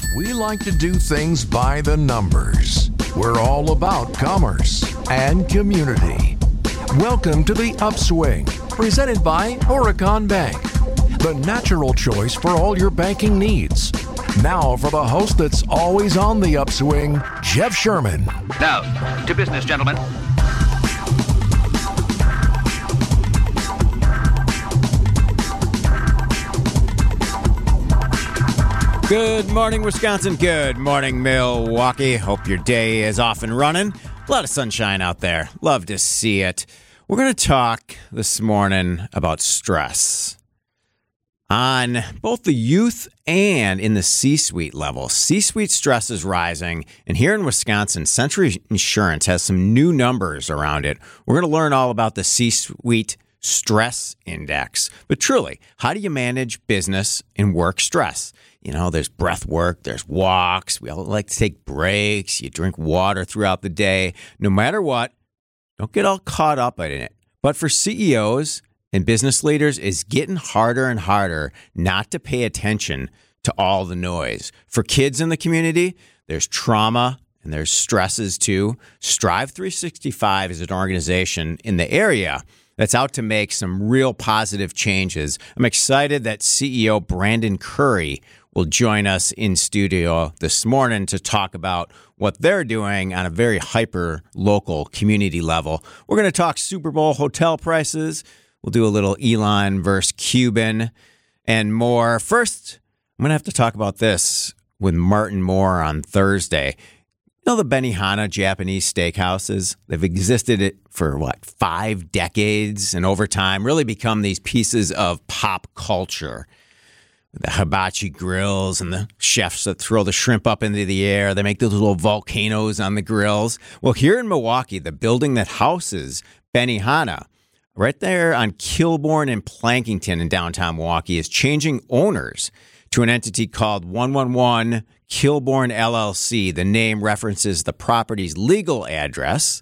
We like to do things by the numbers. We're all about commerce and community. Welcome to The Upswing, presented by Horicon Bank, the natural choice for all your banking needs. Now for the host that's always on the upswing, Jeff Sherman. Now, to business, gentlemen. Good morning, Wisconsin. Good morning, Milwaukee. Hope your day is off and running. A lot of sunshine out there. Love to see it. We're going to talk this morning about stress on both the youth and in the C-suite level. C-suite stress is rising, and here in Wisconsin, Century Insurance has some new numbers around it. We're going to learn all about the C-suite stress index. But truly, how do you manage business and work stress? You know, there's breath work, there's walks. We all like to take breaks. You drink water throughout the day. No matter what, don't get all caught up in it. But for CEOs and business leaders, it's getting harder and harder not to pay attention to all the noise. For kids in the community, there's trauma and there's stresses too. Strive 365 is an organization in the area that's out to make some real positive changes. I'm excited that CEO Brandon Curry will join us in studio this morning to talk about what they're doing on a very hyper-local community level. We're going to talk Super Bowl hotel prices. We'll do a little Elon versus Cuban and more. First, I'm going to have to talk about this with Martin Moore on Thursday. You know the Benihana Japanese steakhouses? They've existed for, 5 decades, and over time really become these pieces of pop culture. The hibachi grills and the chefs that throw the shrimp up into the air. They make those little volcanoes on the grills. Well, here in Milwaukee, the building that houses Benihana, right there on Kilbourne and Plankington in downtown Milwaukee, is changing owners to an entity called 111 Kilbourne LLC. The name references the property's legal address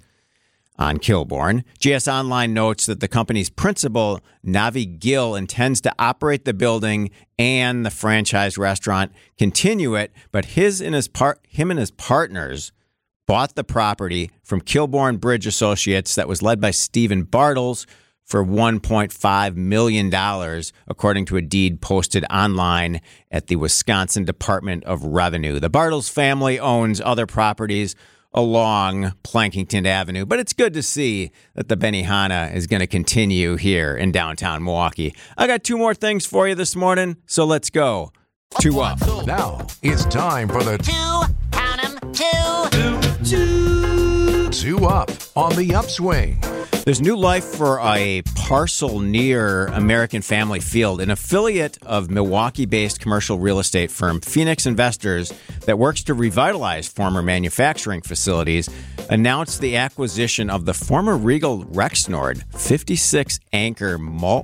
on Kilbourne. GS Online notes that the company's principal, Navi Gill, intends to operate the building and the franchise restaurant, continue it, but him and his partners bought the property from Kilbourne Bridge Associates that was led by Stephen Bartles for $1.5 million, according to a deed posted online at the Wisconsin Department of Revenue. The Bartles family owns other properties along Plankington Avenue, but it's good to see that the Benihana is going to continue here in downtown Milwaukee. I got 2 more things for you this morning, so let's go. 2 up. Now it's time for the 2, count 'em, 2. 2 Up on the Upswing. There's new life for a parcel near American Family Field, an affiliate of Milwaukee-based commercial real estate firm Phoenix Investors that works to revitalize former manufacturing facilities, announced the acquisition of the former Regal Rexnord 56-acre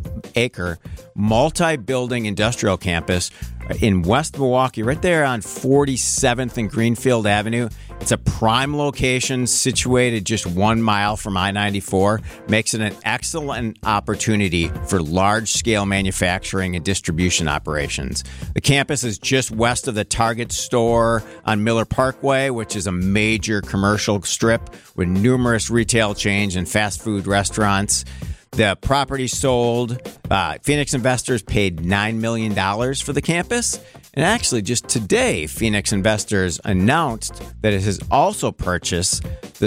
multi-building industrial campus in West Milwaukee, right there on 47th and Greenfield Avenue. It's a prime location situated just 1 mile from I-94, makes it an excellent opportunity for large-scale manufacturing and distribution operations. The campus is just west of the Target store on Miller Parkway, which is a major commercial strip with numerous retail chains and fast food restaurants. The property sold. Phoenix Investors paid $9 million for the campus. And actually, just today, Phoenix Investors announced that it has also purchased the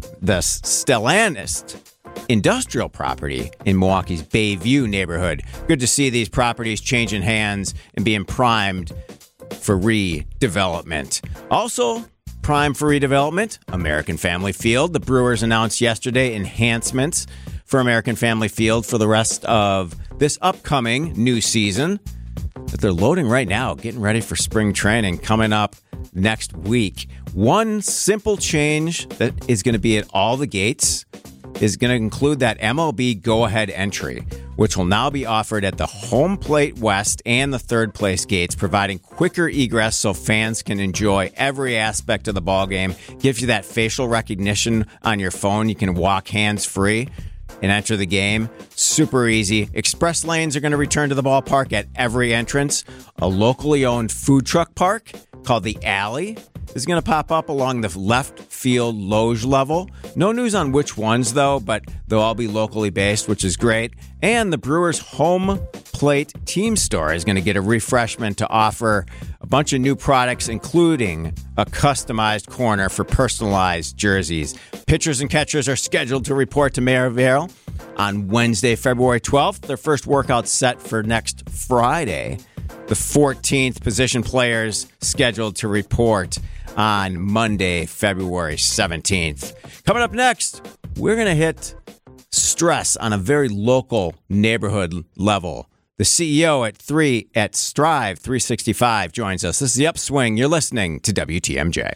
Stellantis industrial property in Milwaukee's Bayview neighborhood. Good to see these properties changing hands and being primed for redevelopment. Also, prime for redevelopment, American Family Field. The Brewers announced yesterday enhancements for American Family Field for the rest of this upcoming new season that they're loading right now, getting ready for spring training coming up next week. One simple change that is going to be at all the gates is going to include that MLB go-ahead entry, which will now be offered at the home plate west and the third place gates, providing quicker egress so fans can enjoy every aspect of the ballgame. Gives you that facial recognition on your phone. You can walk hands-free and enter the game. Super easy. Express lanes are going to return to the ballpark at every entrance. A locally owned food truck park called The Alley is going to pop up along the left field loge level. No news on which ones, though, but they'll all be locally based, which is great. And the Brewers' home plate team store is going to get a refreshment to offer a bunch of new products, including a customized corner for personalized jerseys. Pitchers and catchers are scheduled to report to Maryvale on Wednesday, February 12th. Their first workout set for next Friday. The 14th. Position players scheduled to report on Monday, February 17th. Coming up next, we're going to hit stress on a very local neighborhood level. The CEO at Strive 365 joins us. This is The Upswing. You're listening to WTMJ.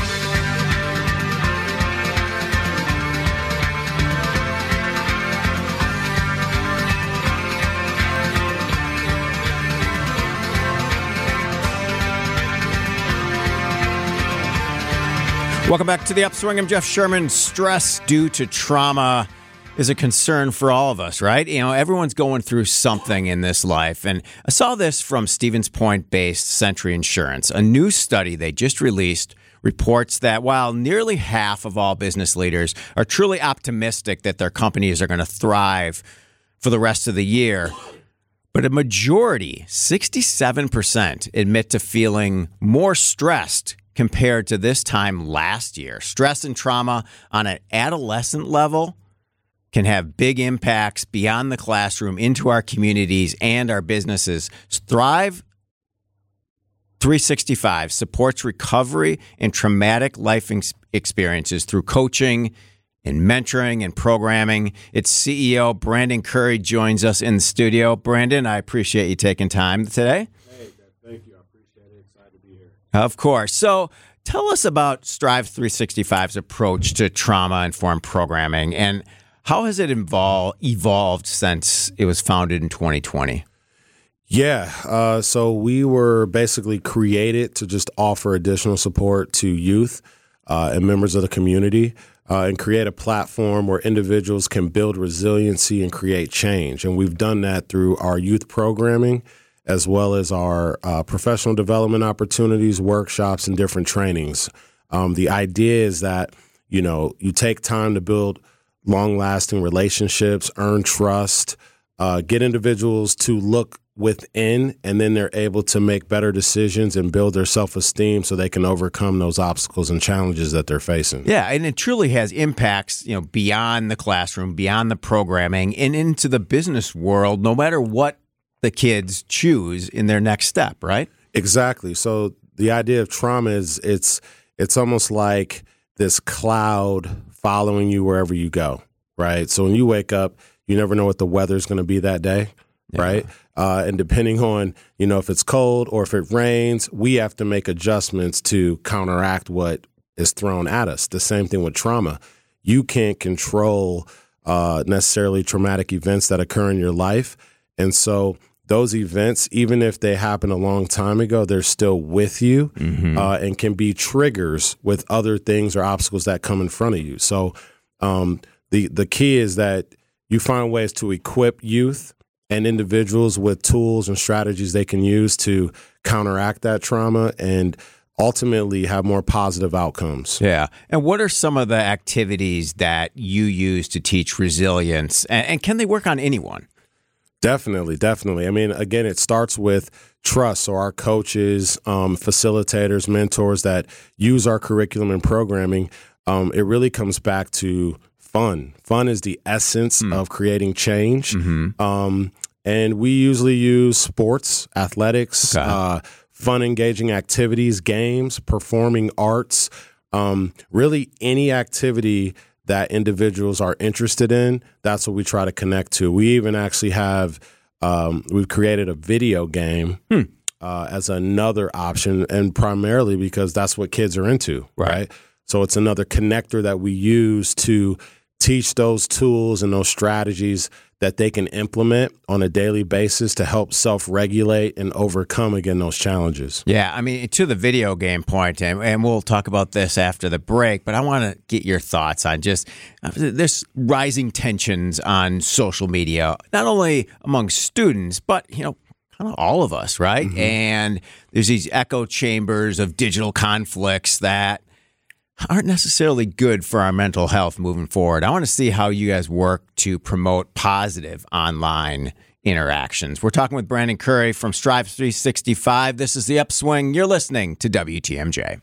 Welcome back to The Upswing. I'm Jeff Sherman. Stress due to trauma is a concern for all of us, right? You know, everyone's going through something in this life. And I saw this from Stevens Point-based Century Insurance. A new study they just released reports that while nearly half of all business leaders are truly optimistic that their companies are going to thrive for the rest of the year, but a majority, 67%, admit to feeling more stressed compared to this time last year. Stress and trauma on an adolescent level can have big impacts beyond the classroom into our communities and our businesses. Thrive 365 supports recovery and traumatic life experiences through coaching and mentoring and programming. Its CEO, Brandon Curry, joins us in the studio. Brandon, I appreciate you taking time today. Hey, thank you. I appreciate it. Excited to be here. Of course. So tell us about Strive 365's approach to trauma-informed programming, and how has it evolved since it was founded in 2020? Yeah, so we were basically created to just offer additional support to youth and members of the community and create a platform where individuals can build resiliency and create change. And we've done that through our youth programming, as well as our professional development opportunities, workshops, and different trainings. The idea is that, you know, you take time to build long-lasting relationships, earn trust, get individuals to look within, and then they're able to make better decisions and build their self-esteem so they can overcome those obstacles and challenges that they're facing. Yeah, and it truly has impacts, you know, beyond the classroom, beyond the programming, and into the business world, no matter what the kids choose in their next step, right? Exactly. So the idea of trauma is it's almost like this cloud following you wherever you go, right? So when you wake up, you never know what the weather's going to be that day, right? And depending on, you know, if it's cold or if it rains, we have to make adjustments to counteract what is thrown at us. The same thing with trauma. You can't control necessarily traumatic events that occur in your life. And so those events, even if they happened a long time ago, they're still with you and can be triggers with other things or obstacles that come in front of you. So the key is that you find ways to equip youth and individuals with tools and strategies they can use to counteract that trauma and ultimately have more positive outcomes. Yeah. And what are some of the activities that you use to teach resilience? And can they work on anyone? Definitely. I mean, again, it starts with trust. So our coaches, facilitators, mentors that use our curriculum and programming, it really comes back to fun. Fun is the essence of creating change. And we usually use sports, athletics, fun, engaging activities, games, performing arts, really any activity that individuals are interested in. That's what we try to connect to. We even actually have, we've created a video game as another option, and primarily because that's what kids are into, right? So it's another connector that we use to teach those tools and those strategies that they can implement on a daily basis to help self-regulate and overcome, again, those challenges. Yeah, I mean, to the video game point, and we'll talk about this after the break, but I want to get your thoughts on just this rising tensions on social media, not only among students, but, you know, kind of all of us, right? Mm-hmm. And there's these echo chambers of digital conflicts that aren't necessarily good for our mental health moving forward. I want to see how you guys work to promote positive online interactions. We're talking with Brandon Curry from Strive 365. This is The Upswing. You're listening to WTMJ.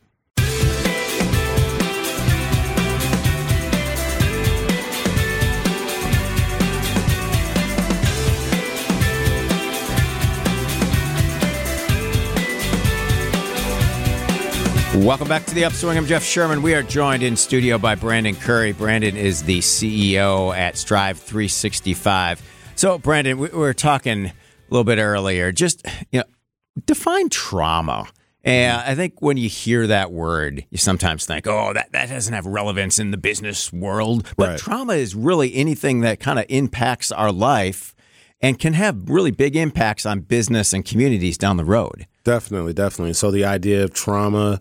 Welcome back to The Upswing. I'm Jeff Sherman. We are joined in studio by Brandon Curry. Brandon is the CEO at Strive 365. So, Brandon, we were talking a little bit earlier. Just, define trauma. And I think when you hear that word, you sometimes think, oh, that doesn't have relevance in the business world. But Right. Trauma is really anything that kind of impacts our life and can have really big impacts on business and communities down the road. Definitely. So the idea of trauma,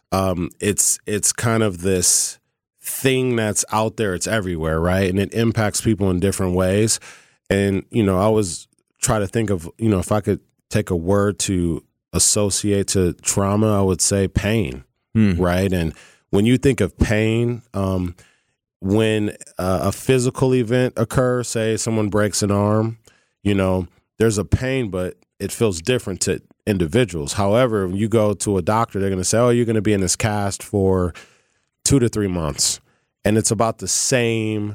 it's kind of this thing that's out there. It's everywhere, right? And it impacts people in different ways. And, I always try to think of, if I could take a word to associate to trauma, I would say pain, right? And when you think of pain, when a physical event occurs, say someone breaks an arm, there's a pain, but it feels different to individuals. However, when you go to a doctor, they're going to say, oh, you're going to be in this cast for 2 to 3 months. And it's about the same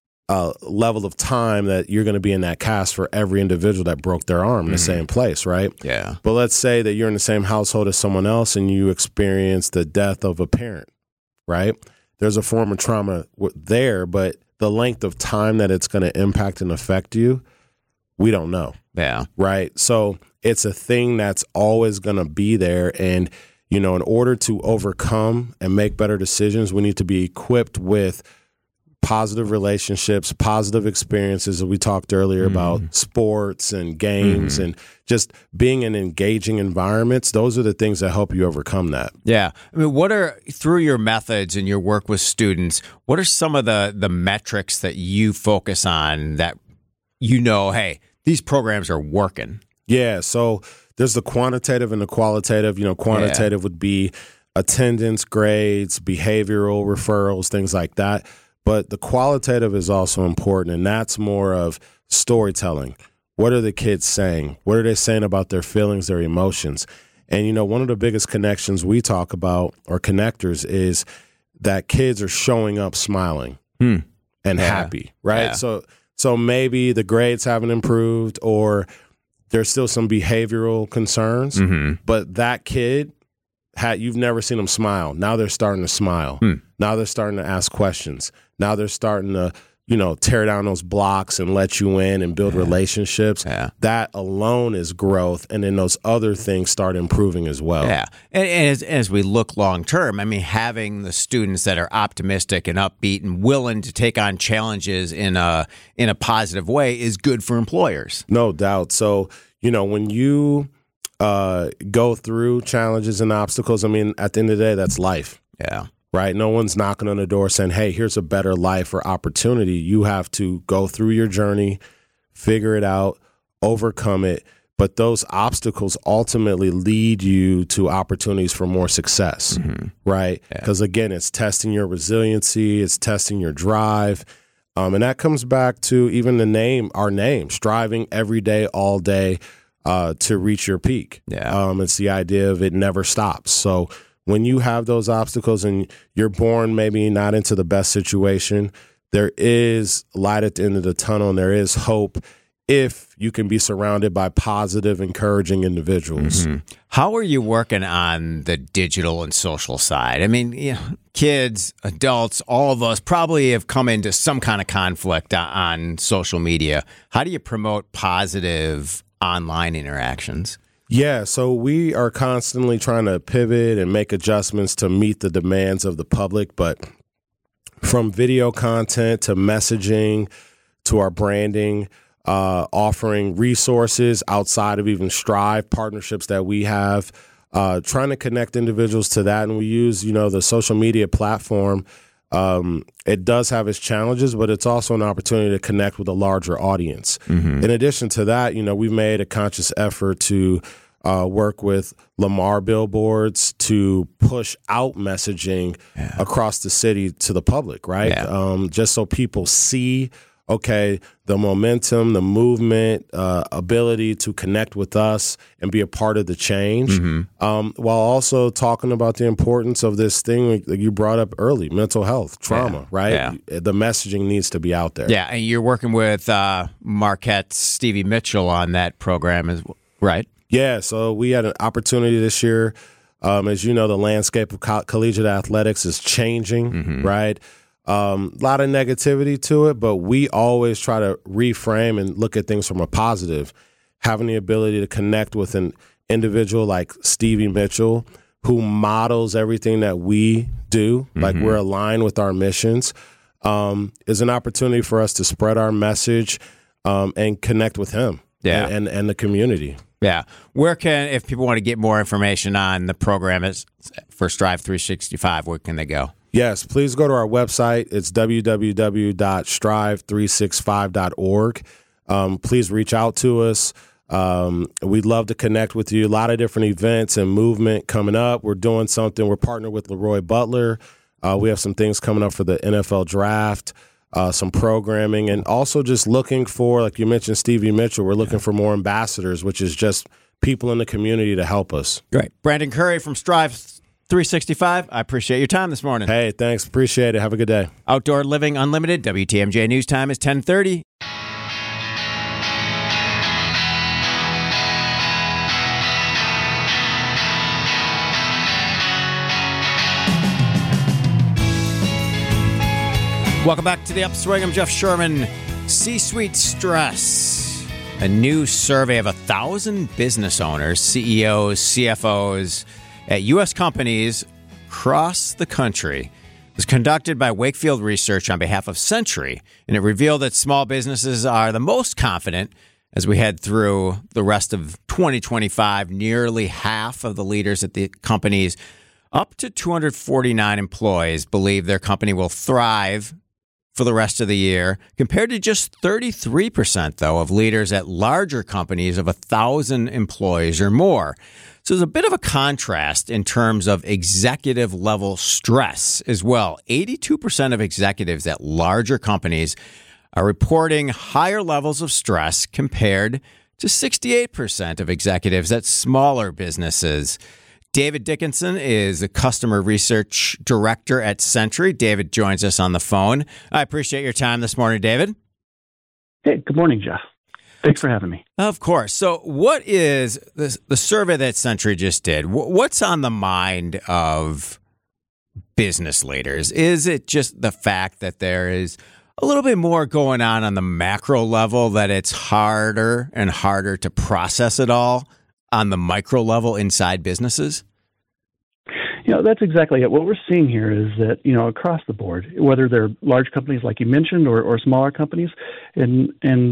level of time that you're going to be in that cast for every individual that broke their arm in the same place, right? Yeah. But let's say that you're in the same household as someone else and you experience the death of a parent, right? There's a form of trauma there, but the length of time that it's going to impact and affect you, we don't know. Yeah. Right. So it's a thing that's always going to be there. And, in order to overcome and make better decisions, we need to be equipped with positive relationships, positive experiences that we talked earlier about sports and games and just being in engaging environments. Those are the things that help you overcome that. Yeah. I mean, what are, through your methods and your work with students, what are some of the metrics that you focus on that, hey, these programs are working? Yeah. So there's the quantitative and the qualitative. Quantitative would be attendance, grades, behavioral referrals, things like that. But the qualitative is also important, and that's more of storytelling. What are the kids saying? What are they saying about their feelings, their emotions? And, one of the biggest connections we talk about, or connectors, is that kids are showing up smiling and happy, right? Yeah. So maybe the grades haven't improved, or there's still some behavioral concerns, but that kid, you've never seen them smile. Now they're starting to smile. Now they're starting to ask questions. Now they're starting to, tear down those blocks and let you in and build relationships. Yeah. That alone is growth. And then those other things start improving as well. Yeah. And as we look long term, I mean, having the students that are optimistic and upbeat and willing to take on challenges in a positive way is good for employers. No doubt. So, when you go through challenges and obstacles, I mean, at the end of the day, that's life. Yeah. Right? No one's knocking on the door saying, hey, here's a better life or opportunity. You have to go through your journey, figure it out, overcome it. But those obstacles ultimately lead you to opportunities for more success, right? Because, again, it's testing your resiliency, it's testing your drive. And that comes back to even our name, striving every day, all day to reach your peak. Yeah. It's the idea of it never stops. So when you have those obstacles and you're born maybe not into the best situation, there is light at the end of the tunnel, and there is hope if you can be surrounded by positive, encouraging individuals. How are you working on the digital and social side? I mean, kids, adults, all of us probably have come into some kind of conflict on social media. How do you promote positive online interactions? Yeah, so we are constantly trying to pivot and make adjustments to meet the demands of the public, but from video content to messaging to our branding, offering resources outside of even Strive, partnerships that we have, trying to connect individuals to that. And we use, the social media platform it does have its challenges, but it's also an opportunity to connect with a larger audience. In addition to that, we've made a conscious effort to work with Lamar billboards to push out messaging across the city to the public, right? Just so people see, okay, the momentum, the movement, ability to connect with us and be a part of the change, while also talking about the importance of this thing that you brought up early, mental health, trauma, right? Yeah. The messaging needs to be out there. Yeah, and you're working with Marquette Stevie Mitchell on that program, right? Yeah, so we had an opportunity this year. As you know, the landscape of collegiate athletics is changing, right? A lot of negativity to it, but we always try to reframe and look at things from a positive. Having the ability to connect with an individual like Stevie Mitchell, who models everything that we do, like we're aligned with our missions, is an opportunity for us to spread our message and connect with him and the community. Yeah. If people want to get more information on the program for Strive 365, where can they go? Yes, please go to our website. It's www.strive365.org. Please reach out to us. We'd love to connect with you. A lot of different events and movement coming up. We're doing something. We're partnered with Leroy Butler. We have some things coming up for the NFL draft, some programming, and also just looking for, like you mentioned, Stevie Mitchell, we're looking for more ambassadors, which is just people in the community to help us. Great. Brandon Curry from Strive 365. I appreciate your time this morning. Hey, thanks. Appreciate it. Have a good day. Outdoor Living Unlimited. WTMJ News Time is 10:30. Welcome back to the Upswing. I'm Jeff Sherman. C-Suite Stress. A new survey of 1,000 business owners, CEOs, CFOs at U.S. companies across the country was conducted by Wakefield Research on behalf of Century, and it revealed that small businesses are the most confident as we head through the rest of 2025. Nearly half of the leaders at the companies, up to 249 employees, believe their company will thrive for the rest of the year, compared to just 33%, though, of leaders at larger companies of 1,000 employees or more. So there's a bit of a contrast in terms of executive level stress as well. 82% of executives at larger companies are reporting higher levels of stress compared to 68% of executives at smaller businesses. David Dickinson is the Customer Research Director at Century. David joins us on the phone. I appreciate your time this morning, David. Hey, good morning, Jeff. Thanks for having me. Of course. So what is the survey that Century just did? What's on the mind of business leaders? Is it just the fact that there is a little bit more going on the macro level, that it's harder and harder to process it all on the micro level inside businesses? That's exactly it. What we're seeing here is that, across the board, whether they're large companies like you mentioned or smaller companies and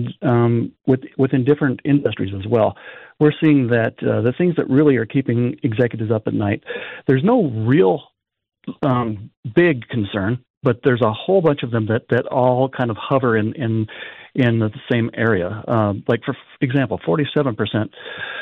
within different industries as well, we're seeing that the things that really are keeping executives up at night, there's no real big concern, but there's a whole bunch of them that all kind of hover in the same area. Like, for example, 47%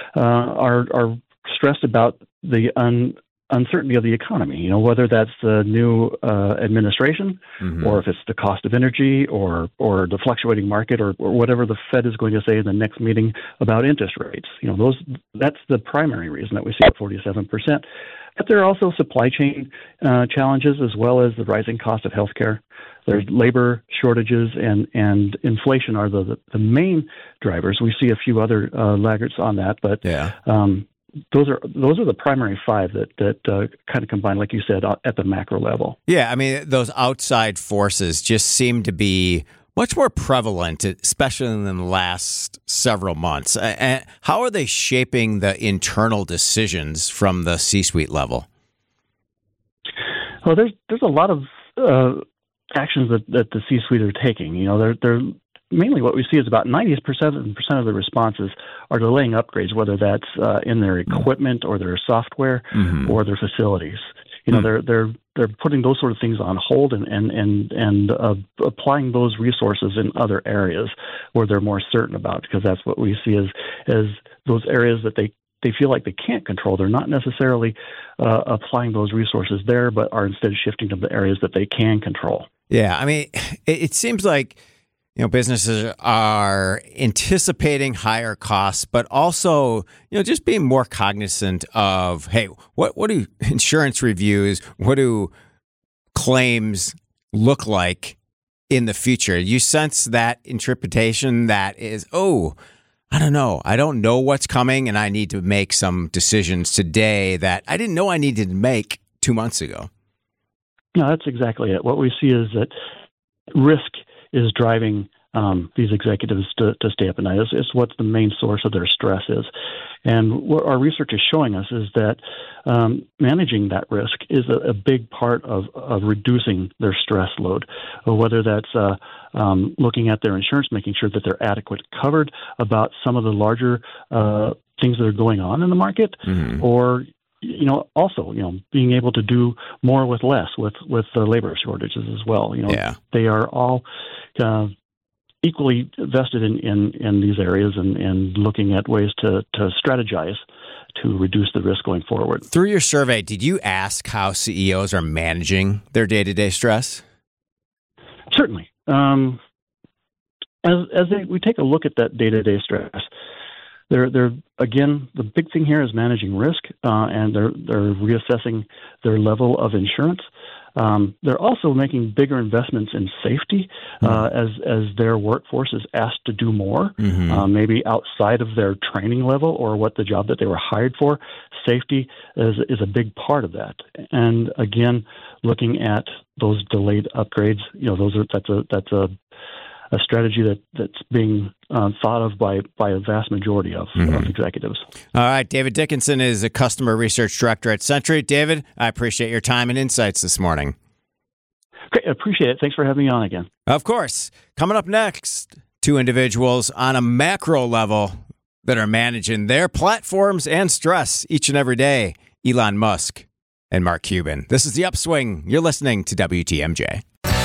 are stressed about the uncertainty of the economy, whether that's the new administration or if it's the cost of energy or the fluctuating market or whatever the Fed is going to say in the next meeting about interest rates. That's the primary reason that we see at 47%. But there are also supply chain challenges, as well as the rising cost of healthcare. There's labor shortages and inflation are the main drivers. We see a few other laggards on that, but those are the primary five that kind of combine, like you said, at the macro level. Yeah, I mean, those outside forces just seem to be much more prevalent, especially in the last several months. And how are they shaping the internal decisions from the C-suite level? Well, there's a lot of actions that the C-suite are taking. They're mainly what we see is about 90% of the responses are delaying upgrades, whether that's in their equipment or their software or their facilities. they're putting those sort of things on hold and applying those resources in other areas where they're more certain about, because that's what we see as those areas that they feel like they can't control. They're not necessarily applying those resources there, but are instead shifting to the areas that they can control. Yeah, I mean, it seems like businesses are anticipating higher costs, but also just being more cognizant of, hey, what do insurance reviews, what do claims look like in the future? You sense that interpretation that is, I don't know. I don't know what's coming, and I need to make some decisions today that I didn't know I needed to make 2 months ago. No, that's exactly it. What we see is that risk is driving these executives to stay up at night. It's what the main source of their stress is. And what our research is showing us is that managing that risk is a big part of reducing their stress load, whether that's looking at their insurance, making sure that they're adequately covered about some of the larger things that are going on in the market, or also, being able to do more with less with the labor shortages as well. They are all equally vested in these areas and looking at ways to strategize to reduce the risk going forward. Through your survey, did you ask how CEOs are managing their day-to-day stress? Certainly. We take a look at that day-to-day stress, they're again, the big thing here is managing risk, and they're reassessing their level of insurance. They're also making bigger investments in safety as their workforce is asked to do more, maybe outside of their training level or what the job that they were hired for. Safety is a big part of that. And again, looking at those delayed upgrades, that's a strategy that's being thought of by a vast majority of executives. All right. David Dickinson is a customer research director at Sentry. David, I appreciate your time and insights this morning. Great. I appreciate it. Thanks for having me on again. Of course. Coming up next, two individuals on a macro level that are managing their platforms and stress each and every day, Elon Musk and Mark Cuban. This is The Upswing. You're listening to WTMJ.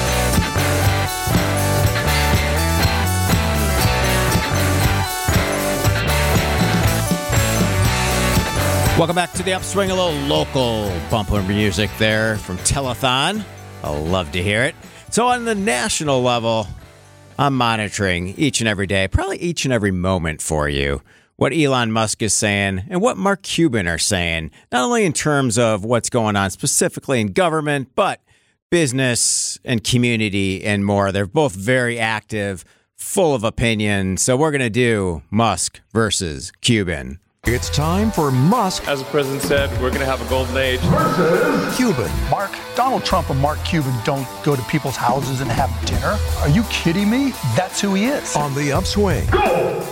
Welcome back to The Upswing, a little local bumper music there from Telethon. I'll love to hear it. So on the national level, I'm monitoring each and every day, probably each and every moment for you, what Elon Musk is saying and what Mark Cuban are saying, not only in terms of what's going on specifically in government, but business and community and more. They're both very active, full of opinion. So we're going to do Musk versus Cuban. It's time for Musk. As the president said, we're going to have a golden age. Versus Cuban. Donald Trump and Mark Cuban don't go to people's houses and have dinner. Are you kidding me? That's who he is. On The Upswing. Go!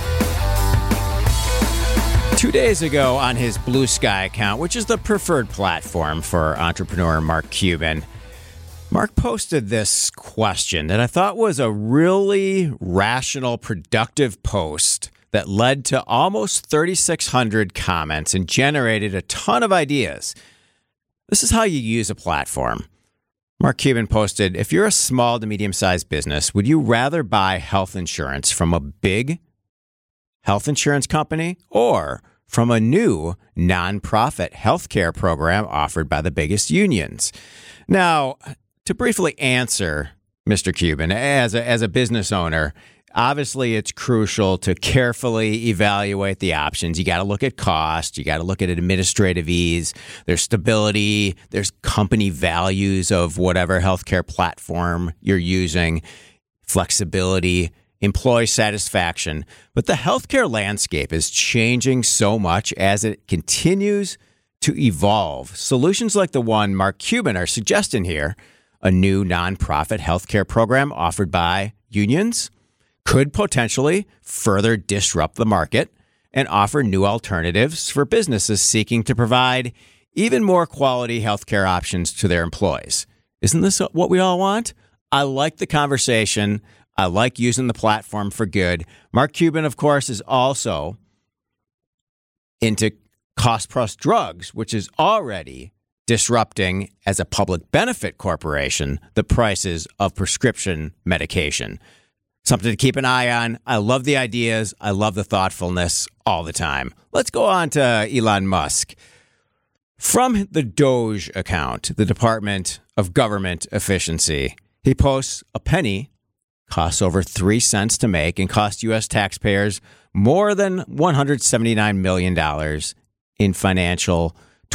2 days ago on his Blue Sky account, which is the preferred platform for entrepreneur Mark Cuban, Mark posted this question that I thought was a really rational, productive post that led to almost 3,600 comments and generated a ton of ideas. This is how you use a platform. Mark Cuban posted, if you're a small to medium-sized business, would you rather buy health insurance from a big health insurance company or from a new nonprofit healthcare program offered by the biggest unions? Now, to briefly answer Mr. Cuban, as a business owner, obviously, it's crucial to carefully evaluate the options. You got to look at cost. You got to look at administrative ease. There's stability. There's company values of whatever healthcare platform you're using, flexibility, employee satisfaction. But the healthcare landscape is changing so much as it continues to evolve. Solutions like the one Mark Cuban are suggesting here, a new nonprofit healthcare program offered by unions, could potentially further disrupt the market and offer new alternatives for businesses seeking to provide even more quality healthcare options to their employees. Isn't this what we all want? I like the conversation. I like using the platform for good. Mark Cuban, of course, is also into cost-plus drugs, which is already disrupting, as a public benefit corporation, the prices of prescription medication. Something to keep an eye on. I love the ideas. I love the thoughtfulness all the time. Let's go on to Elon Musk. From the Doge account, the Department of Government Efficiency, he posts a penny costs over 3 cents to make and cost U.S. taxpayers more than $179 million in financial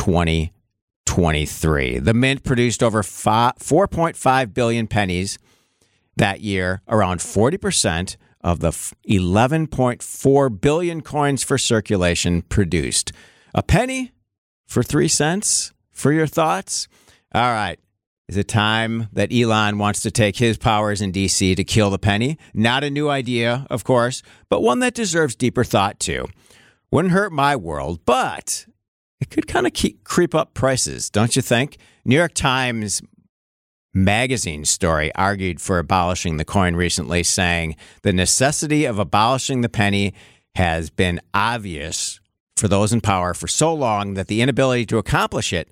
2023. The Mint produced over 4.5 billion pennies that year, around 40% of the 11.4 billion coins for circulation produced. A penny for 3 cents? For your thoughts? All right. Is it time that Elon wants to take his powers in D.C. to kill the penny? Not a new idea, of course, but one that deserves deeper thought, too. Wouldn't hurt my world, but it could kind of creep up prices, don't you think? New York Times Magazine story argued for abolishing the coin recently, saying the necessity of abolishing the penny has been obvious for those in power for so long that the inability to accomplish it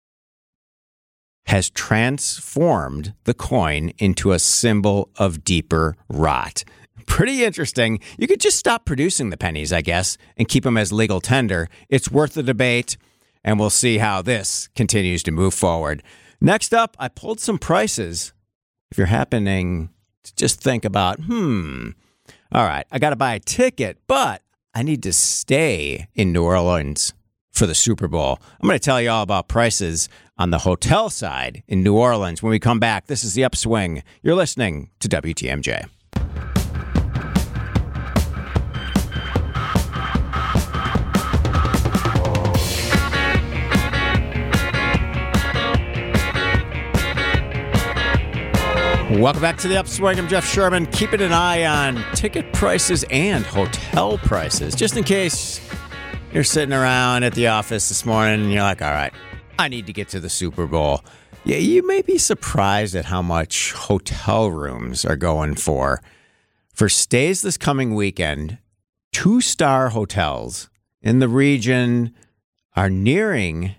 has transformed the coin into a symbol of deeper rot. Pretty interesting. You could just stop producing the pennies, I guess, and keep them as legal tender. It's worth the debate, and we'll see how this continues to move forward. Next up, I pulled some prices. If you're happening to just think about, all right, I got to buy a ticket, but I need to stay in New Orleans for the Super Bowl. I'm going to tell you all about prices on the hotel side in New Orleans. When we come back, this is The Upswing. You're listening to WTMJ. Welcome back to The Upswing. I'm Jeff Sherman. Keeping an eye on ticket prices and hotel prices, just in case you're sitting around at the office this morning and you're like, all right, I need to get to the Super Bowl. Yeah, you may be surprised at how much hotel rooms are going for. For stays this coming weekend, 2-star hotels in the region are nearing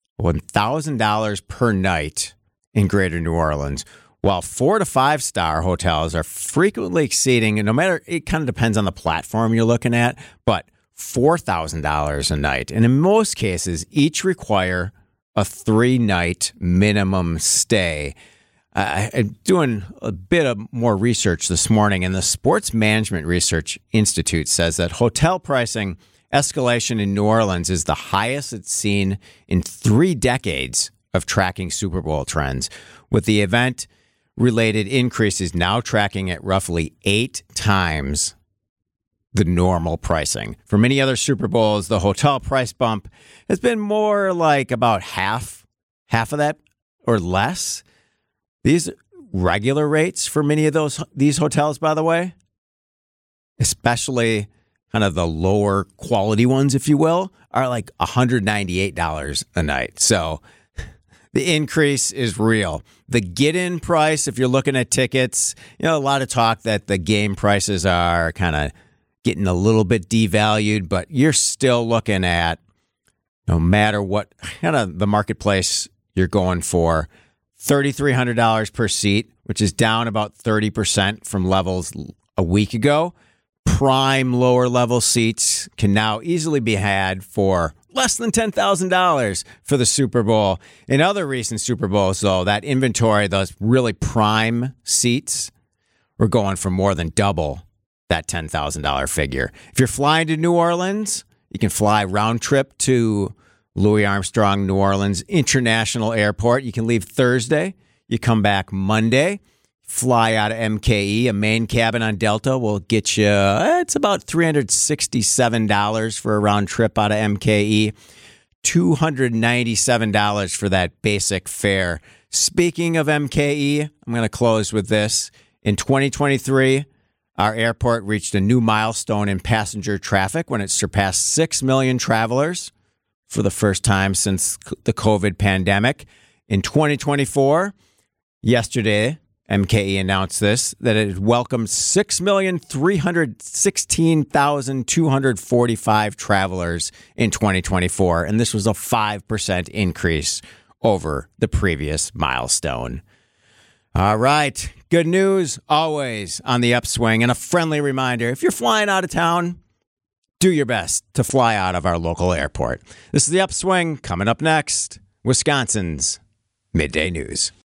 $1,000 per night in Greater New Orleans, while 4 to 5-star hotels are frequently exceeding, and no matter, it kind of depends on the platform you're looking at, but $4,000 a night. And in most cases, each require a 3-night minimum stay. I'm doing a bit of more research this morning, and the Sports Management Research Institute says that hotel pricing escalation in New Orleans is the highest it's seen in 3 decades of tracking Super Bowl trends, with the event-related increases now tracking at roughly 8 times the normal pricing. For many other Super Bowls, the hotel price bump has been more like about half of that or less. These regular rates for many of these hotels, by the way, especially kind of the lower quality ones, if you will, are like $198 a night. So the increase is real. The get-in price, if you're looking at tickets, a lot of talk that the game prices are kind of getting a little bit devalued, but you're still looking at, no matter what kind of the marketplace you're going for, $3,300 per seat, which is down about 30% from levels a week ago. Prime lower level seats can now easily be had for less than $10,000 for the Super Bowl. In other recent Super Bowls, though, that inventory, those really prime seats, were going for more than double that $10,000 figure. If you're flying to New Orleans, you can fly round trip to Louis Armstrong New Orleans International Airport. You can leave Thursday. You come back Monday. Fly out of MKE. A main cabin on Delta will get you, it's about $367 for a round trip out of MKE. $297 for that basic fare. Speaking of MKE, I'm going to close with this. In 2023, our airport reached a new milestone in passenger traffic when it surpassed 6 million travelers for the first time since the COVID pandemic. In 2024, yesterday, MKE announced this, that it welcomed 6,316,245 travelers in 2024, and this was a 5% increase over the previous milestone. All right. Good news always on the upswing. And a friendly reminder, if you're flying out of town, do your best to fly out of our local airport. This is the upswing. Coming up next, Wisconsin's Midday News.